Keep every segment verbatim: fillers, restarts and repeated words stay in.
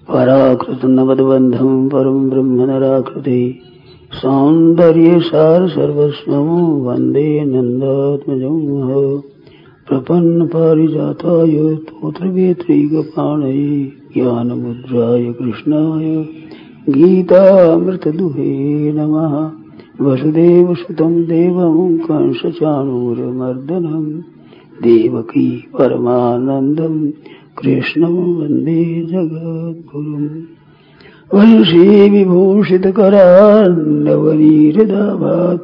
पराकृत नवद्बंधम परम ब्रह्म नराकृति सौंदर्य सार सर्वस्वं वंदे नंदात्मजं प्रपन्न पारिजाताय तोत्रवेत्रैकपाणये ज्ञानमुद्राय कृष्णाय गीतामृतदुहे नमः। वसुदेवसुतं देवं कंसचाणूरमर्दनं देवकी परमानन्दं कृष्णं वन्दे जगद्गुरुम्। वंशी विभूषितकरान्नवनीहृदाभात्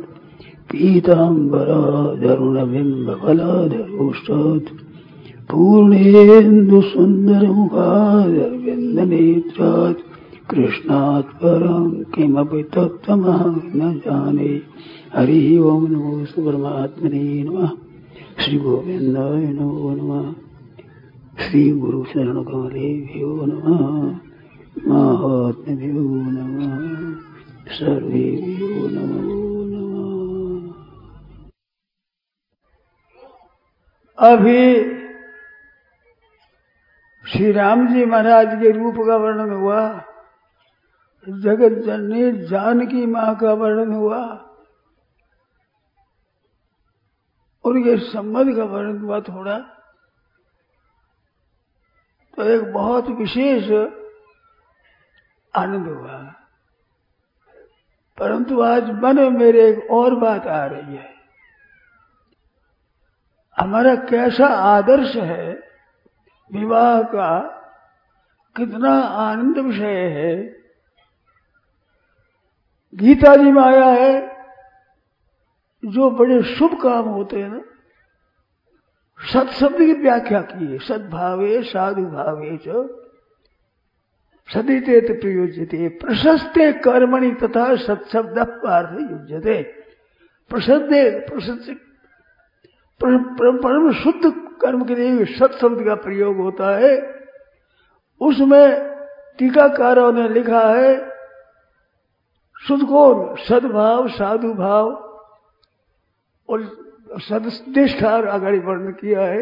पीताम्बराधरुणबिम्बफलाधरोष्टात् पूर्णेन्दुसुन्दरमुखादरविन्दनेत्रात् कृष्णात् परं किमपि तत्त्वमहं न जाने। हरिः ओं नमो परमात्मने नमः। श्री गोविन्दाय नमो नमः। श्री गुरु चरण कमलेभ्यो नमः। महात्म्यो नमः। सर्वेभ्यो नमो नमः। अभी श्री राम जी महाराज के रूप का वर्णन हुआ, जगत जननी जानकी माँ का वर्णन हुआ, उनके संबंध का वर्णन हुआ थोड़ा। तो एक बहुत विशेष आनंद हुआ। परंतु आज मन में मेरे एक और बात आ रही है। हमारा कैसा आदर्श है, विवाह का कितना आनंद विषय है। गीता जी में आया है जो बड़े शुभ काम होते हैं ना, सत्शब्द की व्याख्या की है। सद्भावे साधु भावे च सदिते प्रयुज्यते प्रशस्ते कर्मणि तथा सत्शब्द पार्थ युज्यते। प्रशस्ते प्रशस्त परम शुद्ध कर्म के लिए सत्शब्द का प्रयोग होता है। उसमें टीकाकारों ने लिखा है शुद्ध कौन, सद्भाव साधु भाव और सदनिष्ठा आगे वर्णन किया है।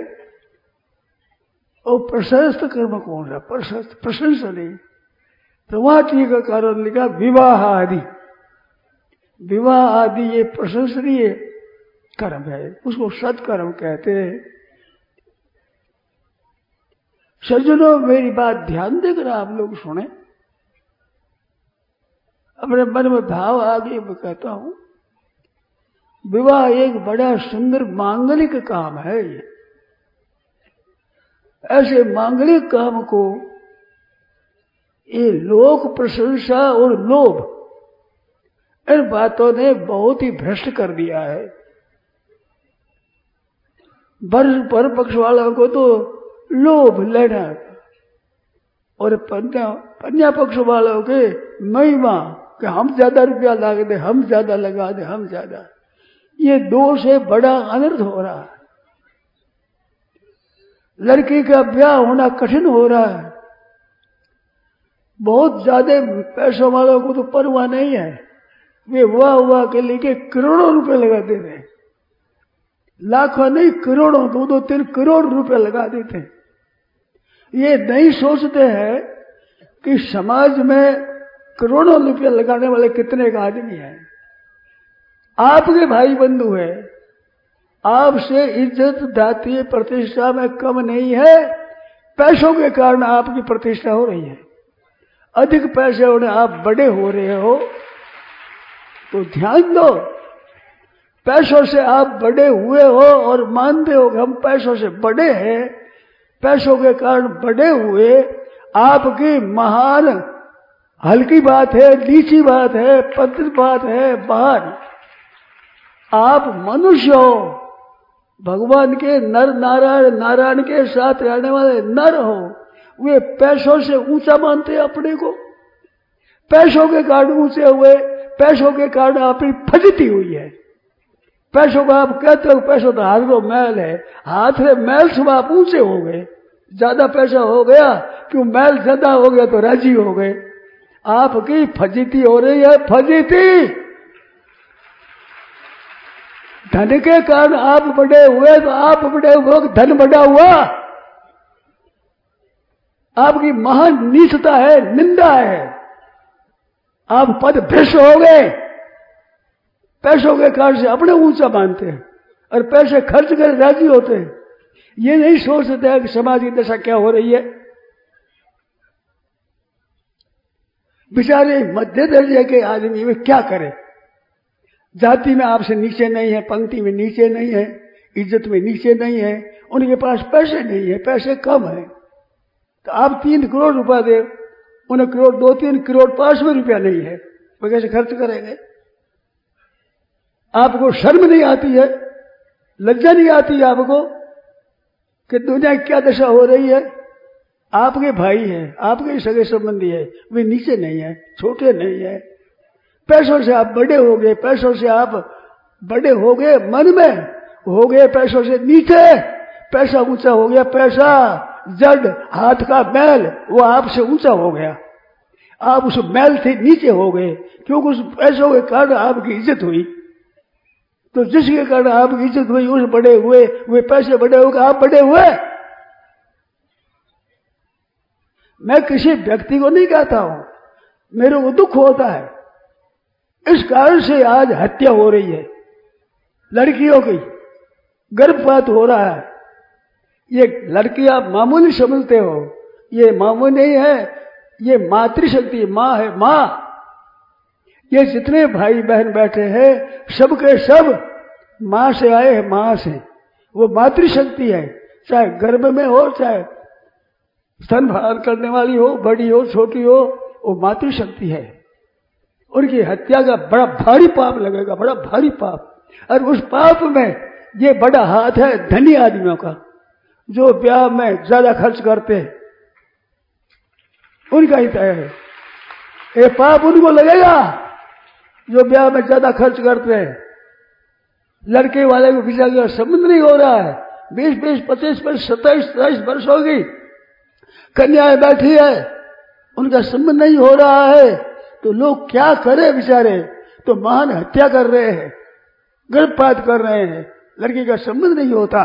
और प्रशस्त कर्म कौन है, प्रशस्त प्रशंसा नहीं। तो वहां टीकाकारों ने लिखा विवाह आदि। विवाह आदि ये प्रशंसनीय कर्म है, उसको सत्कर्म कहते हैं। सज्जनों मेरी बात ध्यान देकर आप लोग सुने, अपने मन में भाव आगे मैं कहता हूं। विवाह एक बड़ा सुंदर मांगलिक काम है। ये ऐसे मांगलिक काम को ये लोक प्रशंसा और लोभ, इन बातों ने बहुत ही भ्रष्ट कर दिया है। वर पक्ष वालों को तो लोभ लेना और कन्या पक्ष वालों के महिमा कि हम ज्यादा रुपया लगा दे, हम ज्यादा लगा दे, हम ज्यादा। ये दो से बड़ा अनर्थ हो रहा है। लड़की का ब्याह होना कठिन हो रहा है। बहुत ज्यादा पैसों वालों को तो परवाह नहीं है, वे वाह वाह के लेके करोड़ों रुपए लगा देते हैं। लाखों नहीं, करोड़ों, दो दो तीन करोड़ रुपए लगा देते हैं। ये नहीं सोचते हैं कि समाज में करोड़ों रुपए लगाने वाले कितने का आदमी है। आपके भाई बंधु है, आपसे इज्जत दाती प्रतिष्ठा में कम नहीं है। पैसों के कारण आपकी प्रतिष्ठा हो रही है। अधिक पैसे होने आप बड़े हो रहे हो तो ध्यान दो। पैसों से आप बड़े हुए हो और मानते हो कि हम पैसों से बड़े हैं, पैसों के कारण बड़े हुए, आपकी महान हल्की बात है, नीची बात है, पतित बात है, महान। आप मनुष्य हो, भगवान के नर नारायण नारायण के साथ रहने वाले नर हो। वे पैसों से ऊंचा मानते हैं अपने को, पैसों के कारण ऊंचे हुए, पैसों के कारण आपकी फजती हुई है। पैसों को आप कहते हो पैसों तो हाथ में मैल है, हाथ में मैल से आप ऊंचे हो गए। ज्यादा पैसा हो गया, क्यों मैल ज्यादा हो गया तो राजी हो गए। आपकी फजीती हो रही है, फजीती। धन के कारण आप बड़े हुए तो आप बड़े हुए, धन बड़ा हुआ। आपकी महान नीचता है, निंदा है। आप पद भ्रष्ट हो गए, पैसों के कारण से अपने ऊंचा मानते हैं और पैसे खर्च कर राजी होते हैं। ये नहीं सोच सकते कि समाज की दशा क्या हो रही है। बेचारे मध्य दर्जे के आदमी में क्या करे, जाति में आपसे नीचे नहीं है, पंक्ति में नीचे नहीं है, इज्जत में नीचे नहीं है, उनके पास पैसे नहीं है, पैसे कम है। तो आप तीन करोड़ रुपया दे, उन्हें करोड़ दो तीन करोड़ पांच में रुपया नहीं है, वो कैसे खर्च करेंगे? आपको शर्म नहीं आती है, लज्जा नहीं आती है आपको कि दुनिया की क्या दशा हो रही है? आपके भाई है, आपके सगे संबंधी है, वे नीचे नहीं है, छोटे नहीं है। पैसों से आप बड़े हो गए, पैसों से आप बड़े हो गए, मन में हो गए पैसों से नीचे। पैसा ऊंचा हो गया, पैसा जड़ हाथ का मैल वो आपसे ऊंचा हो गया, आप उस मैल से नीचे हो गए, क्योंकि उस पैसों के कारण आपकी इज्जत हुई। तो जिसके कारण आपकी इज्जत हुई उस बड़े हुए, वे पैसे बड़े हो गए, आप बड़े हुए। मैं किसी व्यक्ति को नहीं कहता हूं, मेरे को दुख होता है। इस कारण से आज हत्या हो रही है लड़कियों की, गर्भपात हो रहा है। ये लड़की आप मामूली समझते हो, ये मामूली नहीं है, ये मातृशक्ति माँ है। माँ, ये जितने भाई बहन बैठे हैं सबके सब माँ से आए हैं, माँ से। वो मातृशक्ति है, चाहे गर्भ में हो, चाहे स्तनधारण करने वाली हो, बड़ी हो, छोटी हो, वो मातृशक्ति है। उनकी हत्या का बड़ा भारी पाप लगेगा, बड़ा भारी पाप। और उस पाप में ये बड़ा हाथ है धनी आदमियों का, जो ब्याह में ज्यादा खर्च करते हैं, उनका ही तय है। ये पाप उनको लगेगा जो ब्याह में ज्यादा खर्च करते हैं। लड़के वाले को किसी का संबंध नहीं हो रहा है, बीस बीस पच्चीस पच्चीस सत्ताईस सत्ताईस वर्ष होगी, कन्याएं बैठी है, उनका संबंध नहीं हो रहा है, तो लोग क्या करें बेचारे? तो महान हत्या कर रहे हैं, गर्भपात कर रहे हैं, लड़की का संबंध नहीं होता।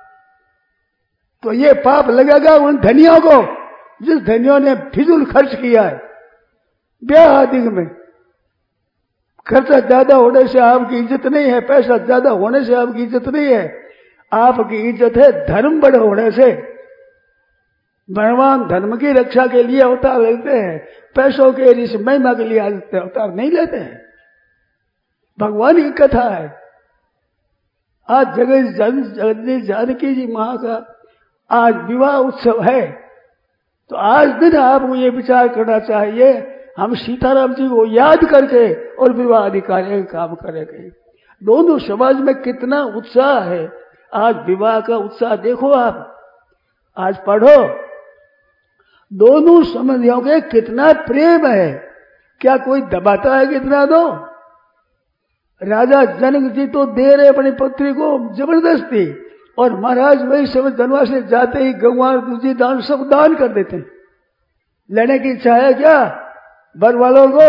तो ये पाप लगेगा उन धनियों को, जिस धनियों ने फिजूल खर्च किया है ब्याह आदि में। खर्चा ज्यादा होने से आपकी इज्जत नहीं है, पैसा ज्यादा होने से आपकी इज्जत नहीं है, आपकी इज्जत है धर्म बड़े होने से। भगवान धर्म की रक्षा के लिए अवतार लेते हैं, पैसों के इस महिमा के लिए अवतार नहीं लेते हैं। भगवान की कथा है। आज जगह जगदीश जानकी जी मां का आज विवाह उत्सव है, तो आज दिन आपको ये विचार करना चाहिए, हम सीताराम जी को याद करके और विवाह अधिकारी का काम करेंगे। दोनों समाज में कितना उत्साह है, आज विवाह का उत्साह देखो आप, आज पढ़ो दोनों संबंधियों के कितना प्रेम है। क्या कोई दबाता है कितना दो? राजा जनक जी तो दे रहे अपनी पुत्री को जबरदस्ती, और महाराज वही समय धनवास से जाते ही गंवार दूजी दान सब दान कर देते हैं। लेने की इच्छा है क्या बर वालों को?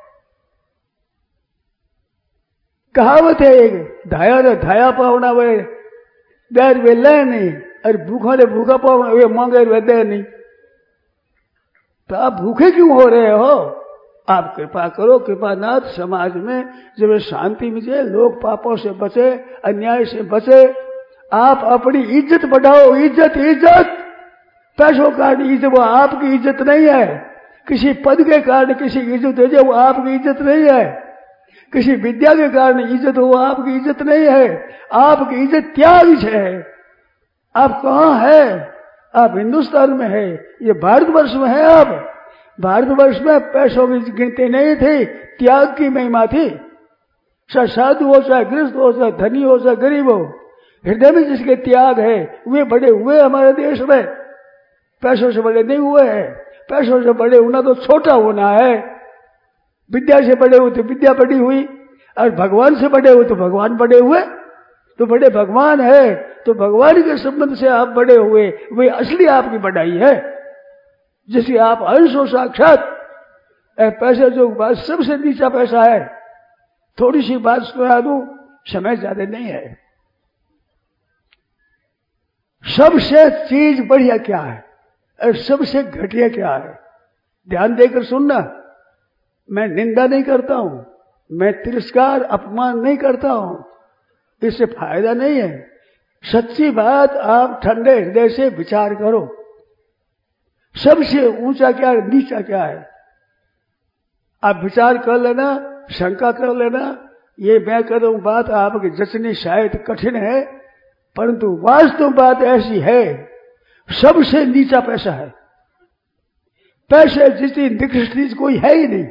कहावत है एक, धाया रे धाया पावना वे देर वे ले नहीं, अरे भूखा रे भूखा पावना वे मांगे वे दे नहीं। तो आप भूखे क्यों हो रहे हो? आप कृपा करो, कृपानाथ समाज में जब शांति मिले, लोग पापों से बचे, अन्याय से बचे। आप अपनी इज्जत बढ़ाओ, इज्जत इज्जत पैसों का इज्जत वो आपकी इज्जत नहीं है। किसी पद के कारण किसी की इज्जत हो जाए वो आपकी इज्जत नहीं है। किसी विद्या के कारण इज्जत हो वो आपकी इज्जत नहीं है। आपकी इज्जत त्याग से है। आप कहाँ है? आप हिंदुस्तान में है, ये भारतवर्ष में है। आप भारतवर्ष में पैसों की गिनती नहीं थी, त्याग की महिमा थी। चाहे साधु हो, चाहे गृहस्थ हो, चाहे धनी हो, चाहे गरीब हो, हृदय में जिसके त्याग है वे बड़े हुए हमारे देश में। पैसों से बड़े नहीं हुए हैं। पैसों से बड़े होना तो छोटा होना है। विद्या से बड़े हुए तो विद्या बड़ी हुई, और भगवान से बड़े हुए तो भगवान बड़े हुए। तो बड़े भगवान है तो भगवान के संबंध से आप बड़े हुए, वे असली आपकी बढ़ाई है, जिसकी आप अंश हो साक्षात। पैसे जो बात सबसे नीचा पैसा है। थोड़ी सी बात सुना दूं, समय ज्यादा नहीं है। सबसे चीज बढ़िया क्या है? और सबसे घटिया क्या है? ध्यान देकर सुनना। मैं निंदा नहीं करता हूं, मैं तिरस्कार अपमान नहीं करता हूं, इससे फायदा नहीं है। सच्ची बात, आप ठंडे हृदय से विचार करो। सबसे ऊंचा क्या है, नीचा क्या है, आप विचार कर लेना, शंका कर लेना। ये मैं कह रहा हूं बात आपकी जचनी शायद कठिन है, परंतु वास्तव बात ऐसी है, सबसे नीचा पैसा है। पैसे जितनी निकृष्ट चीज कोई है ही नहीं।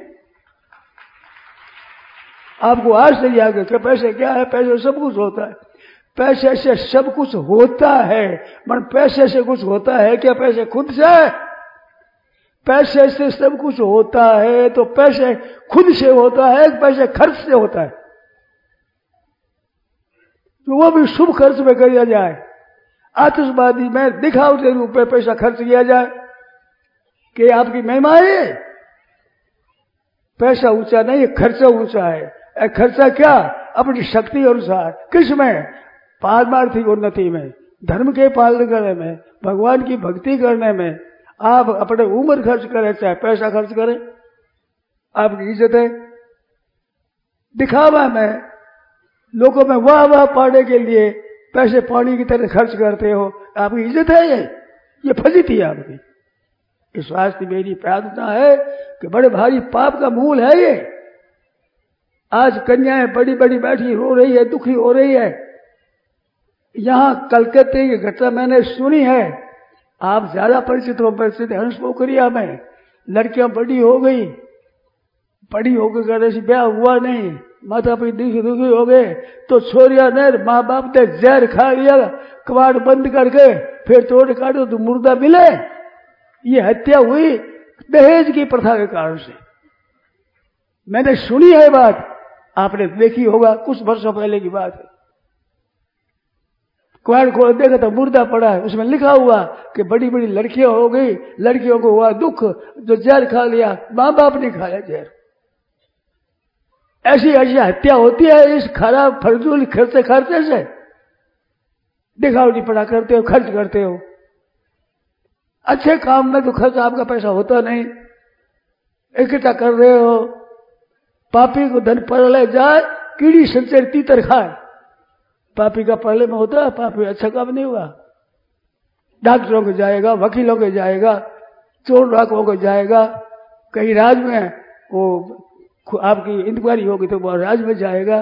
आपको आश्चर्य आ गया कि पैसे क्या है? पैसे सब कुछ होता है। पैसे से सब कुछ होता है, मगर पैसे से कुछ होता है क्या? पैसे खुद से? पैसे से सब कुछ होता है तो पैसे खुद से होता है, पैसे खर्च से होता है, तो वो भी शुभ खर्च में किया जाए। आतिशबाजी में दिखावटी रूप में पैसा खर्च किया जाए कि आपकी महिमा है। पैसा ऊंचा नहीं है, खर्चा ऊंचा है। खर्चा क्या? अपनी शक्ति अनुसार। किस में? पारमार्थिक उन्नति में, धर्म के पालन करने में, भगवान की भक्ति करने में। आप अपने उम्र खर्च करें चाहे पैसा खर्च करें, आपकी इज्जत है। दिखावा में, लोगों में वाह वाह पाने के लिए पैसे पानी की तरह खर्च करते हो, आपकी इज्जत है? ये ये फजीती है आपकी। इस वास्ते मेरी प्रार्थना है कि बड़े भारी पाप का मूल है ये। आज कन्याएं बड़ी बड़ी बैठी रो रही है, दुखी हो रही है। यहां कलकत्ते की घटना मैंने सुनी है, आप ज्यादा परिचित हो, परिचित हंस पोखरिया में लड़कियां बड़ी हो गई, बड़ी होकर कहने से ब्याह हुआ नहीं, माता पिता दुखी दुखी हो गए, तो छोरिया ने माँ बाप ने जहर खा लिया, कबाड़ बंद करके फिर तोड़ काटो तो मुर्दा मिले। ये हत्या हुई दहेज की प्रथा के कारण से। मैंने सुनी है बात, आपने देखी होगा, कुछ वर्षों पहले की बात है। कबाड़ खोल देखा तो मुर्दा पड़ा है, उसमें लिखा हुआ कि बड़ी बड़ी लड़कियां हो गई, लड़कियों को हुआ दुख, जो जहर खा लिया, माँ बाप ने खाया जहर। ऐसी ऐसी हत्या होती है इस खराब फजूल खर्चे खर्चे से। दिखावटी पड़ा करते हो, खर्च करते हो। अच्छे काम में तो खर्च आपका पैसा होता नहीं, इकट्ठा कर रहे हो। पापी को धन पर ले जाए, कीड़ी संचर तीतर खाए। पापी का पहले में होता है, पापी अच्छा काम नहीं हुआ। डॉक्टरों को जाएगा, वकीलों को जाएगा, चोर डाकुओं को जाएगा, कहीं राज में वो आपकी इंक्वायरी होगी तो वो राज में जाएगा,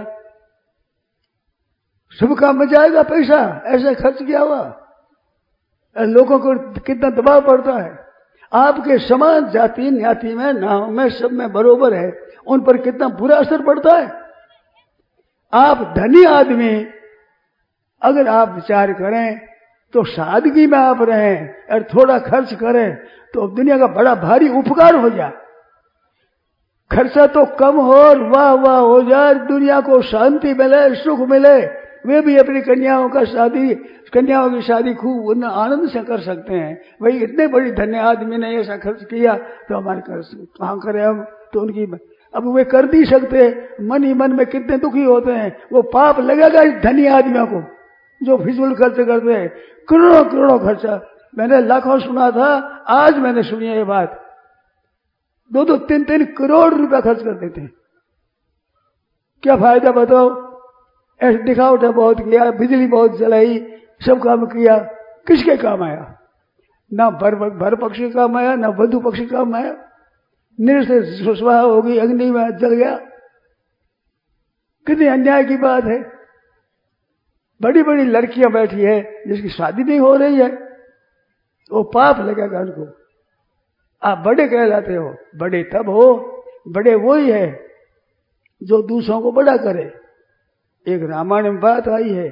शुभ काम में जाएगा पैसा। ऐसा खर्च किया हुआ, लोगों को कितना दबाव पड़ता है। आपके समान जाति न्याति में, नाव में, सब में बरोबर है, उन पर कितना बुरा असर पड़ता है। आप धनी आदमी अगर आप विचार करें तो सादगी में आप रहें और थोड़ा खर्च करें तो दुनिया का बड़ा भारी उपकार हो जाए। खर्चा तो कम हो और वाह वाह हो जाए, दुनिया को शांति मिले, सुख मिले। वे भी अपनी कन्याओं का शादी कन्याओं की शादी खूब आनंद से कर सकते हैं। भाई इतने बड़ी धन्य आदमी ने ऐसा खर्च किया तो हमारे कहाँ करें हम? तो उनकी अब वे कर नहीं सकते, मन ही मन में कितने दुखी होते हैं। वो पाप लगेगा इस धनी आदमियों को जो फिजूल खर्च करते हैं, करोड़ों करोड़ों खर्चा। मैंने लाखों सुना था, आज मैंने सुनी है ये बात। दो दो तीन तीन करोड़ रुपया खर्च कर देते हैं। क्या फायदा बताओ? ऐसे दिखावटा बहुत किया, बिजली बहुत जलाई, सब काम किया, किसके काम आया? ना भर भर पक्ष के काम आया, ना वधु पक्ष के काम आया। निरस सुस्वाह होगी, अग्नि में जल गया। कितनी अन्याय की बात है। बड़ी बड़ी लड़कियां बैठी है जिसकी शादी नहीं हो रही है, वो पाप लगेगा उनको। आप बड़े कहलाते हो, बड़े तब हो, बड़े वही है जो दूसरों को बड़ा करे। एक रामायण में बात आई है,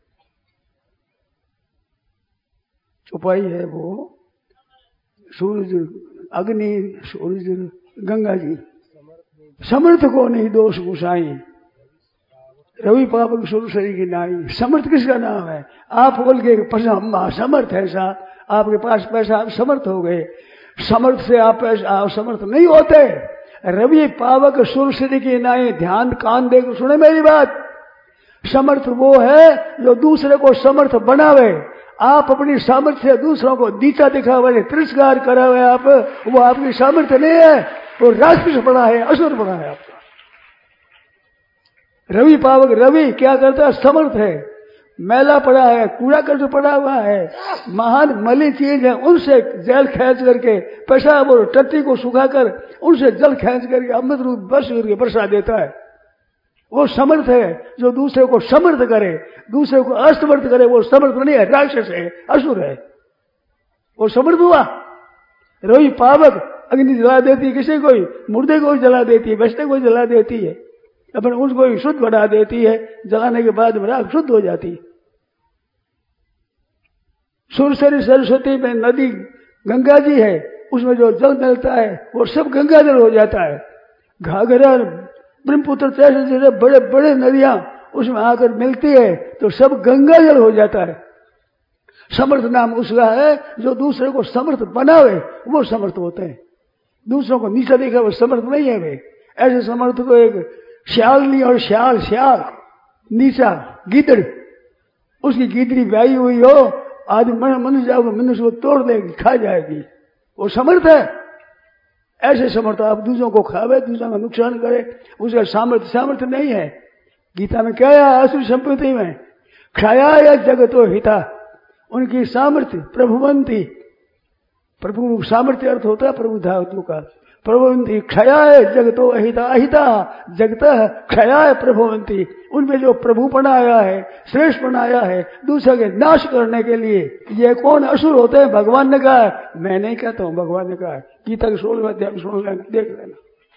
चुपाई है वो, सूरज अग्नि, सूरज गंगा जी, समर्थ को नहीं दोष गुसाई, रवि पावक सुर शरीर की नाई। समर्थ किसका नाम है? आप बोल के हम समर्थ है सा, आपके पास पैसा, आप समर्थ हो गए। समर्थ से आप पैसा समर्थ नहीं होते। रवि पावक सुर शरीर की नाई, ध्यान कान देकर सुने मेरी बात। समर्थ वो है जो दूसरे को समर्थ बनावे, आप अपनी सामर्थ्य से दूसरों को नीचा दिखावे, तिरस्कार करावे, आप वो आपकी सामर्थ्य नहीं है, वो राक्षस बना है, असुर बना है आपका। रवि पावक रवि क्या करता है? समर्थ है, मैला पड़ा है, कूड़ा कर्ज पड़ा हुआ है, महान मली चीज है, उनसे जल खींच करके, पेशाब और टट्टी को सुखाकर उनसे जल खींच करके अमृत रूप बस करके बरसा देता है। वो समर्थ है जो दूसरे को समर्थ करे, दूसरे को असमर्थ करे, वो समर्थ नहीं है, राक्षस है, असुर है, वो समर्थ हुआ। रवि पावक अग्नि जला देती है किसी को, मुर्दे को जला देती है, बचने को जला देती है, अपन उसको शुद्ध बना देती है, जलाने के बाद राख शुद्ध हो जाती है। सुरसरी सरस्वती में नदी गंगा जी है, उसमें जो जल मिलता है वो सब गंगा जल हो जाता है। घाघरा ब्रह्मपुत्र जैसे जैसे बड़े बड़े नदियां उसमें आकर मिलती है तो सब गंगा जल हो जाता है। समर्थ नाम उसका है जो दूसरे को समर्थ बनावे, वो समर्थ होते हैं। दूसरों को नीचा देखा वो समर्थ नहीं है। वे ऐसे समर्थ को एक श्यालनी और श्याल श्याल नीचा गीदड़, उसकी गीदड़ी ब्याई हुई हो, आदमी मनुष्य जाओगे, मनुष्य को तोड़ देगी, खा जाएगी, वो समर्थ है। ऐसे समर्थ आप दूसरों को खावे, दूसरों का नुकसान करे, उसका सामर्थ्य सामर्थ्य नहीं है। गीता में क्या है? असुर संपत्ति में क्षया या जगतो हिता, उनकी सामर्थ्य प्रभुवंती, प्रभु सामर्थ्य अर्थ होता है प्रभु धातु का, प्रभुवंती क्षयाय जगतो अहिता, अहिता जगत क्षयाय प्रभुवंती, उनमें जो प्रभुपन आया है, श्रेष्ठपन आया है दूसरे के नाश करने के लिए, ये कौन असुर होते हैं? भगवान ने कहा है, मैं नहीं कहता हूं, भगवान ने कहा है। गीता के सोलहवें अध्याय में सुन लेना, देख लेना।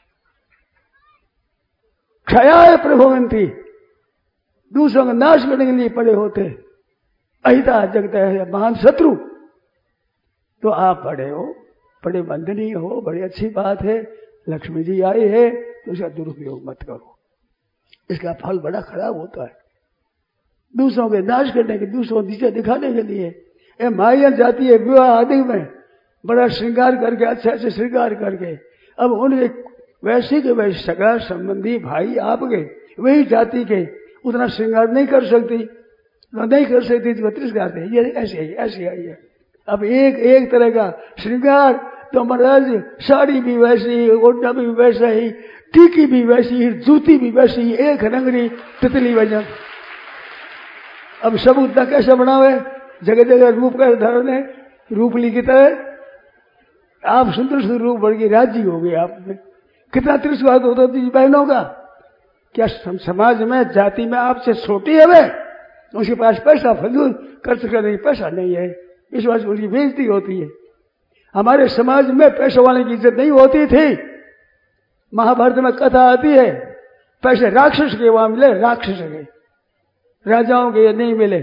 क्षयाय प्रभुवंती, दूसरों का नाश करने के लिए पड़े होते, अहिता जगत है, महान शत्रु। तो आप बड़े हो, बड़े वंदनीय हो, बड़ी अच्छी बात है, लक्ष्मी जी आई है तो इसका दुरुपयोग मत करो, इसका फल बड़ा खराब होता है। दूसरों के नाश करने के, दूसरों को नीचे दिखाने के लिए ये माया जाती है विवाह आदि में बड़ा श्रृंगार करके, अच्छे अच्छे श्रृंगार करके, अब उनके वैसे के वैसे सगा संबंधी भाई आपके वही जाति के उतना श्रृंगार नहीं कर सकती, नहीं कर सकती तो तिरस्कार दे, ये ऐसे ही ऐसे आई है। अब एक एक तरह का श्रृंगार तो महाराज, साड़ी भी वैसी, ओढ़ना भी वैसा ही, टीकी भी वैसी, जूती भी वैसी, एक रंगरी तितली वजन। अब सब उतना कैसे बनावे? जगह जगह रूप का धारण है, रूपली की तरह आप सुंदर सुंदर रूप बढ़ के राजी हो गए। आप में कितना तिरस्कार होता थी बहनों का। क्या समाज में जाति में आपसे छोटी है वे, उसके पास पैसा फजूल खर्च करने की पैसा नहीं है, इस बात उसकी बेइज्जती होती है। हमारे समाज में पैसे वाले की इज्जत नहीं होती थी। महाभारत में कथा आती है, पैसे राक्षस के वहां मिले, राक्षस के, राजाओं के नहीं मिले।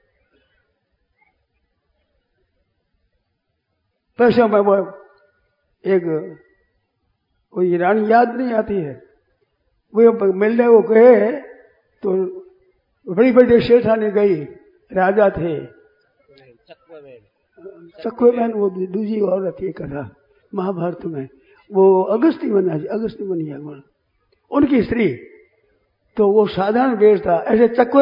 पैसों में वो एक कोई रानी याद नहीं आती है, वो मिलने वो कहे तो बड़ी बड़ी सेठानी गई, राजा थे चक्वे बहन, वो दूसरी औरत थी कथा महाभारत में, वो अगस्ती बना, अगस्ती बनी है उनकी स्त्री, तो वो साधारण वेश था, ऐसे चक्वे